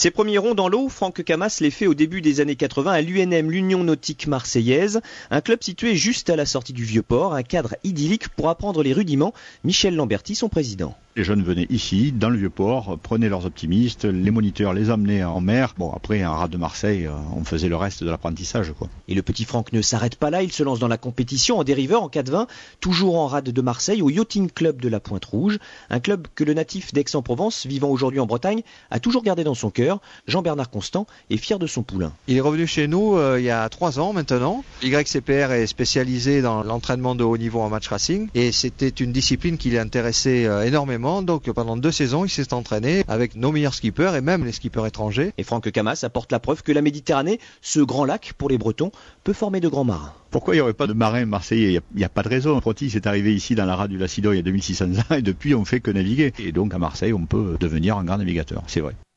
Ses premiers ronds dans l'eau, Franck Camas les fait au début des années 80 à l'UNM, l'Union Nautique Marseillaise, un club situé juste à la sortie du Vieux-Port, un cadre idyllique pour apprendre les rudiments. Michel Lamberty, son président. Les jeunes venaient ici, dans le Vieux-Port, prenaient leurs optimistes, les moniteurs les emmenaient en mer. Bon, après, un rade de Marseille, on faisait le reste de l'apprentissage, quoi. Et le petit Franck ne s'arrête pas là, il se lance dans la compétition en dériveur en 4-20, toujours en rade de Marseille, au Yachting Club de la Pointe-Rouge, un club que le natif d'Aix-en-Provence, vivant aujourd'hui en Bretagne, a toujours gardé dans son cœur. Jean-Bernard Constant est fier de son poulain. Il est revenu chez nous il y a 3 ans maintenant. YCPR est spécialisé dans l'entraînement de haut niveau en match racing et c'était une discipline qui l'intéressait énormément. Donc pendant 2 saisons, il s'est entraîné avec nos meilleurs skippers et même les skippers étrangers. Et Franck Camas apporte la preuve que la Méditerranée, ce grand lac pour les Bretons, peut former de grands marins. Pourquoi il n'y aurait pas de marins marseillais ? Il n'y a pas de raison. Protis est arrivé ici dans la rade du Lacido il y a 2600 ans et depuis on fait que naviguer. Et donc à Marseille, on peut devenir un grand navigateur, c'est vrai.